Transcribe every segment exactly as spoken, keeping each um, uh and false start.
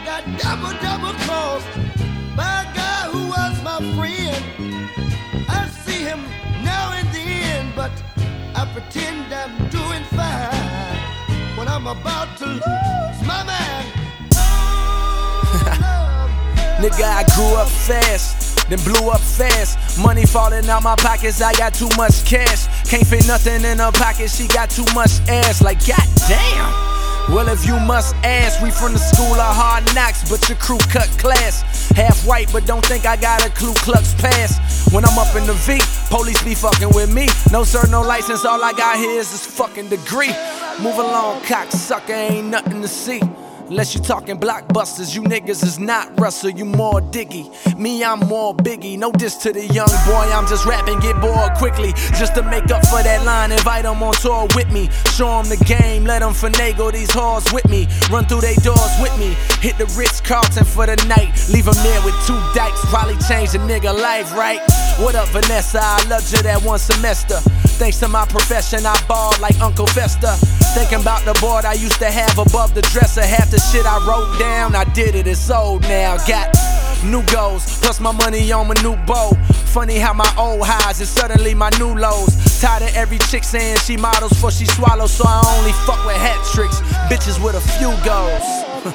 got double, double crossed by a guy who was my friend. I see him now and then, but I pretend I'm doing fine when I'm about to lose my mind. Oh, love, Nigga, I grew up fast, then blew up fast. Money falling out my pockets, I got too much cash. Can't fit nothing in her pocket, she got too much ass. Like, goddamn. Well, if you must ask, we from the school of hard knocks, but your crew cut class. Half white, but don't think I got a Ku Klux pass. When I'm up in the V, police be fucking with me. No sir, no license, all I got here is this fucking degree. Move along, cocksucker, ain't nothing to see. Unless you talking blockbusters, you niggas is not Russell, you more Diggy. Me, I'm more Biggie. No diss to the young boy, I'm just rapping, get bored quickly. Just to make up for that line, invite them on tour with me. Show them the game, let them finagle these whores with me. Run through they doors with me. Hit the Ritz-Carlton for the night. Leave them there with two dykes, probably change a nigga life, right? What up, Vanessa? I loved you that one semester. Thanks to my profession, I balled like Uncle Fester. Thinking about the board I used to have above the dresser. Half the shit I wrote down, I did it, it's old now. Got new goals, plus my money on my new bow. Funny how my old highs is suddenly my new lows. Tired of every chick saying she models for she swallows, so I only fuck with hat tricks. Bitches with a few goals.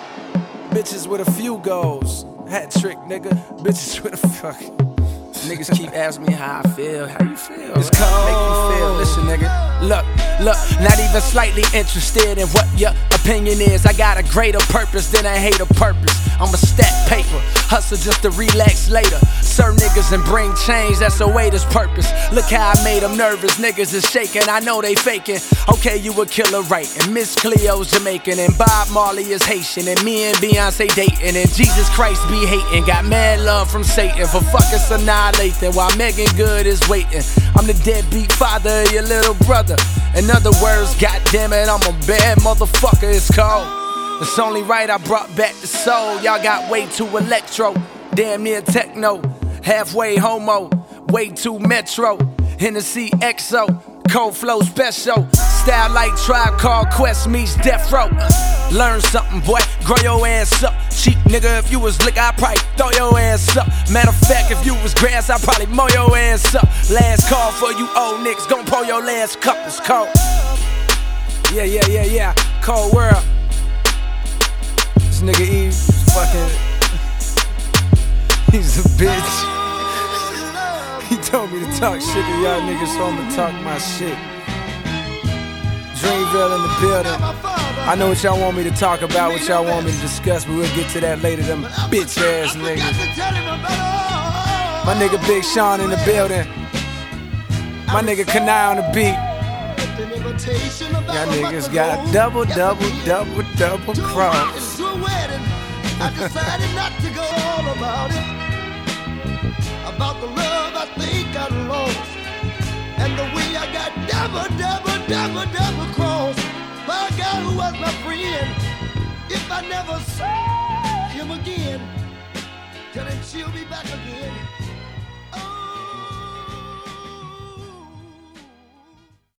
Bitches with a few goals. Hat trick, nigga. Bitches with a fuck. Niggas keep asking me how I feel. How you feel? It's cold. Make you feel. Listen, nigga. Look, look, not even slightly interested in what your opinion is. I got a greater purpose than a hater purpose. I'ma stack paper, hustle just to relax later. Serve niggas and bring change, that's a waiter's purpose. Look how I made them nervous, niggas is shaking, I know they faking. Okay, you a killer, right? And Miss Cleo's Jamaican, and Bob Marley is Haitian, and me and Beyonce dating, and Jesus Christ be hating. Got mad love from Satan for fucking annihilating while Megan Good is waiting. I'm the deadbeat father of your little brother. In other words, goddamn it, I'm a bad motherfucker, it's cold. It's only right I brought back the soul. Y'all got way too electro, damn near techno. Halfway homo, way too metro. Hennessy X O, cold flow special. Style like Tribe Called Quest meets Death Row. Learn something, boy, grow your ass up. Cheap nigga, if you was lick, I'd probably throw your ass up. Matter of fact, if you was grass, I'd probably mow your ass up. Last call for you old niggas, gon' pour your last cup, it's cold. Yeah, yeah, yeah, yeah, cold world. This nigga Eve fucking, he's a bitch. He told me to talk shit to y'all niggas, so I'ma talk my shit. Dreamville in the building. I know what y'all want me to talk about, what y'all want me to discuss, but we'll get to that later, them bitch ass niggas. My nigga Big Sean in the building. My nigga Kanai on the beat. Y'all niggas got double, double, double, double cross. I decided not to go all about it. About the love I think I lost, and the way I got double, double, double, double crossed by a guy who was my friend. If I never saw him again, tell him she'll be back again.